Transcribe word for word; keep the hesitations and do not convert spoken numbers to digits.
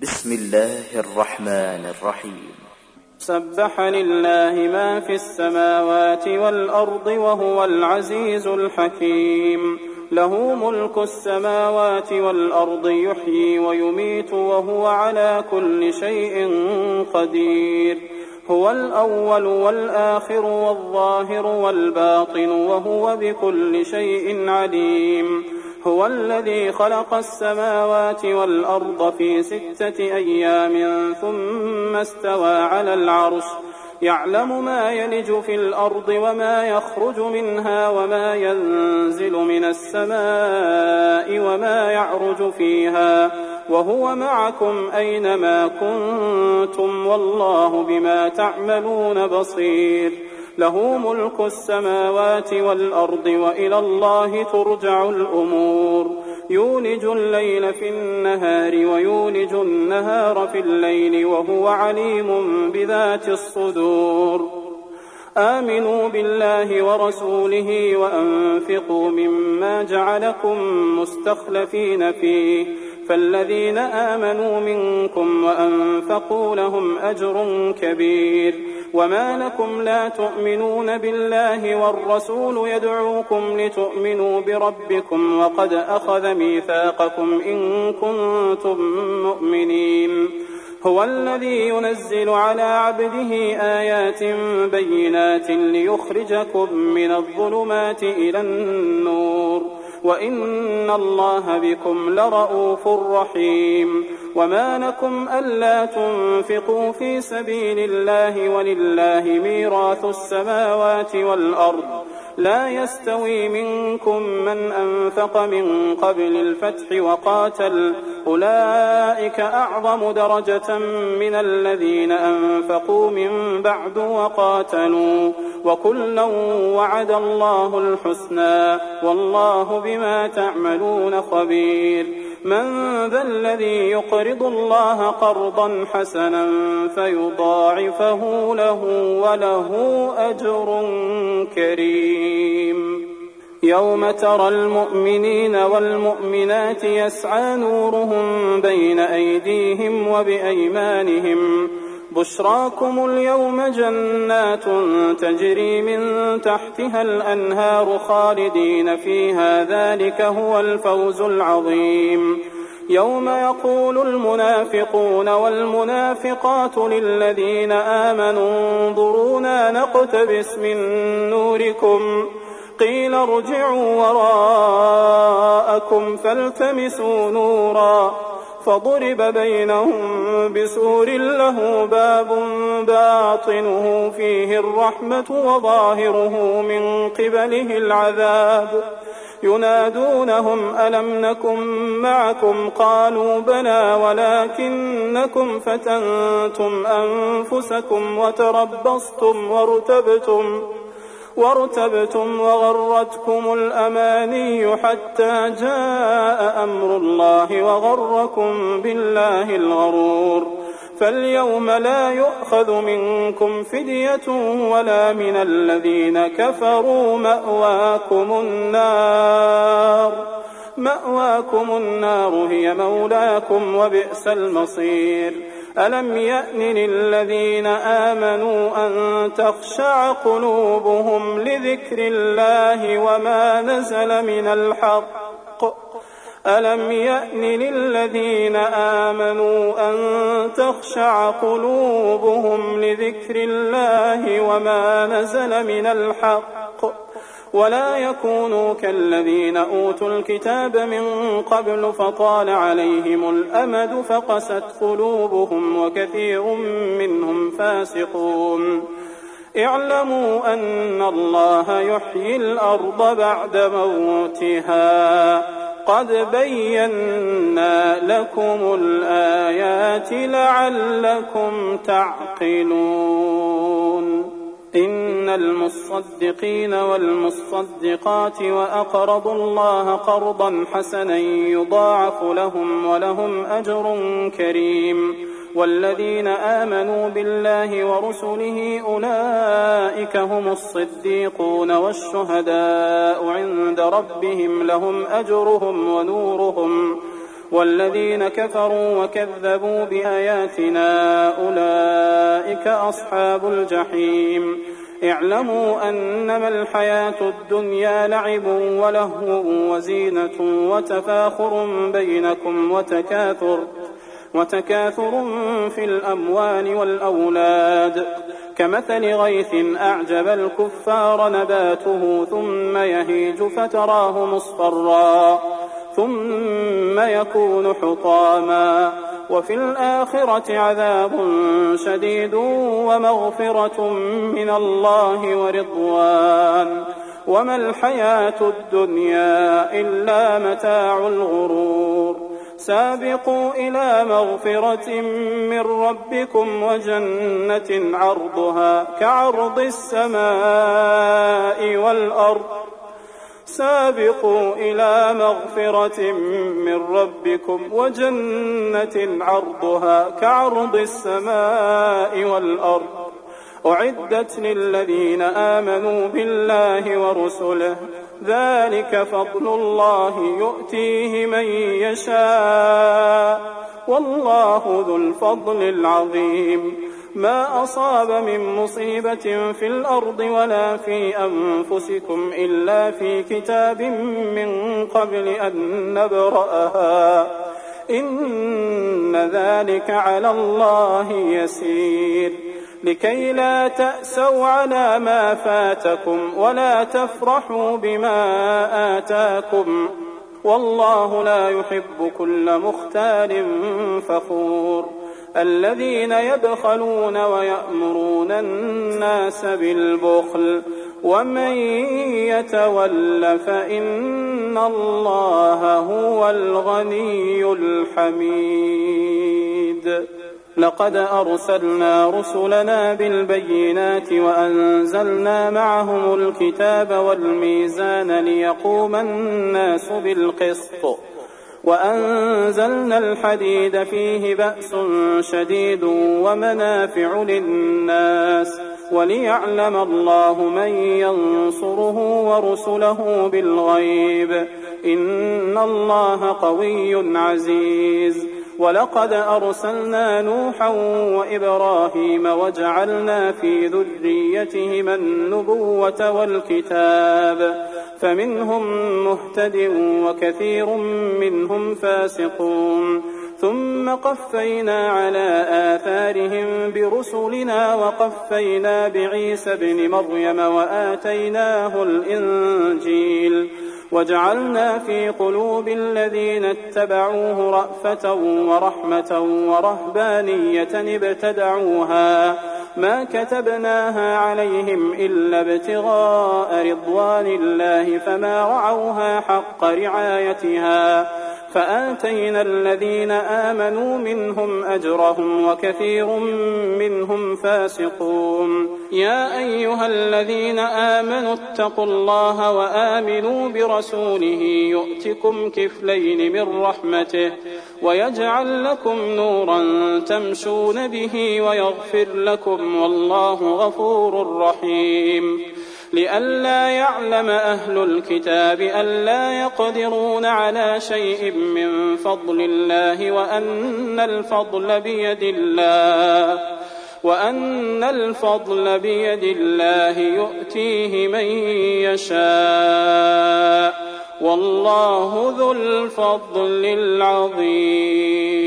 بسم الله الرحمن الرحيم. سبح لله ما في السماوات والأرض وهو العزيز الحكيم. له ملك السماوات والأرض يحيي ويميت وهو على كل شيء قدير. هو الأول والآخر والظاهر والباطن وهو بكل شيء عليم. هو الذي خلق السماوات والأرض في ستة أيام ثم استوى على العرش يعلم ما يلج في الأرض وما يخرج منها وما ينزل من السماء وما يعرج فيها وهو معكم أينما كنتم والله بما تعملون بصير. له ملك السماوات والأرض وإلى الله ترجع الأمور. يولج الليل في النهار ويولج النهار في الليل وهو عليم بذات الصدور. آمنوا بالله ورسوله وأنفقوا مما جعلكم مستخلفين فيه فالذين آمنوا منكم وأنفقوا لهم أجر كبير. وما لكم لا تؤمنون بالله والرسول يدعوكم لتؤمنوا بربكم وقد أخذ ميثاقكم إن كنتم مؤمنين. هو الذي ينزل على عبده آيات بينات ليخرجكم من الظلمات إلى النور وإن الله بكم لرءوف رحيم. وما لكم ألا تنفقوا في سبيل الله ولله ميراث السماوات والأرض لا يستوي منكم من أنفق من قبل الفتح وقاتل أولئك أعظم درجة من الذين أنفقوا من بعد وقاتلوا وكلا وعد الله الحسنى والله بما تعملون خبير. من ذا الذي يقرض الله قرضا حسنا فيضاعفه له وله أجر كريم. يوم ترى المؤمنين والمؤمنات يسعى نورهم بين أيديهم وبأيمانهم بشراكم اليوم جنات تجري من تحتها الأنهار خالدين فيها ذلك هو الفوز العظيم. يوم يقول المنافقون والمنافقات للذين آمنوا انظرونا نقتبس من نوركم قيل ارجعوا وراءكم فالتمسوا نورا فضرب بينهم بسور له باب باطنه فيه الرحمة وظاهره من قبله العذاب ينادونهم ألم نكن معكم قالوا بلى ولكنكم فتنتم أنفسكم وتربصتم وارتبتم وارتبتم وغرتكم الأماني حتى جاء أمر الله وغركم بالله الغرور. فاليوم لا يؤخذ منكم فدية ولا من الذين كفروا مأواكم النار مأواكم النار هي مولاكم وبئس المصير. ألم يأن للذين آمنوا أن تخشع قلوبهم لذكر الله وما نزل من الحق ألم يأن للذين آمنوا أن تخشع قلوبهم لذكر الله وما نزل من الحق ولا يكونوا كالذين أوتوا الكتاب من قبل فطال عليهم الأمد فقست قلوبهم وكثير منهم فاسقون. اعلموا أن الله يحيي الأرض بعد موتها قد بينا لكم الآيات لعلكم تعقلون. إن المصدقين والمصدقات وأقرضوا الله قرضا حسنا يضاعف لهم ولهم أجر كريم. والذين آمنوا بالله ورسله أولئك هم الصديقون والشهداء عند ربهم لهم أجرهم ونورهم والذين كفروا وكذبوا بآياتنا أولئك أصحاب الجحيم اعلموا أنما الحياة الدنيا لعب ولهو وزينة وتفاخر بينكم وتكاثر وتكاثر في الأموال والأولاد كمثل غيث أعجب الكفار نباته ثم يهيج فتراه مصفرا ثم يكون حطاما وفي الآخرة عذاب شديد ومغفرة من الله ورضوان وما الحياة الدنيا إلا متاع الغرور سابقوا إلى مغفرة من ربكم وجنة عرضها كعرض السماء والأرض سابقوا إلى مغفرة من ربكم وجنة عرضها كعرض السماء والأرض أعدت للذين آمنوا بالله ورسله ذلك فضل الله يؤتيه من يشاء والله ذو الفضل العظيم ما أصاب من مصيبة في الأرض ولا في أنفسكم إلا في كتاب من قبل أن نبرأها إن ذلك على الله يسير لكي لا تأسوا على ما فاتكم ولا تفرحوا بما آتاكم والله لا يحب كل مختال فخور الذين يبخلون ويأمرون الناس بالبخل ومن يتول فإن الله هو الغني الحميد لقد أرسلنا رسلنا بالبينات وأنزلنا معهم الكتاب والميزان ليقوم الناس بالقسط وأنزلنا الحديد فيه بأس شديد ومنافع للناس وليعلم الله من ينصره ورسله بالغيب إن الله قوي عزيز ولقد أرسلنا نوحا وإبراهيم وجعلنا في ذريتهما النبوة والكتاب فمنهم مهتد وكثير منهم فاسقون ثم قفينا على آثارهم برسلنا وقفينا بعيسى ابن مريم وآتيناه الإنجيل وجعلنا في قلوب الذين اتبعوه رأفة ورحمة ورهبانية ابتدعوها ما كتبناها عليهم إلا ابتغاء رضوان الله فما رعوها حق رعايتها فآتينا الذين آمنوا منهم أجرهم وكثير منهم فاسقون يا أيها الذين آمنوا اتقوا الله وآمنوا برسوله يؤتكم كفلين من رحمته ويجعل لكم نورا تمشون به ويغفر لكم والله غفور رحيم لئلا يعلم أهل الكتاب ألا يقدرون على شيء من فضل الله وأن الفضل بيد الله وأن الفضل بيد الله يؤتيه من يشاء والله ذو الفضل العظيم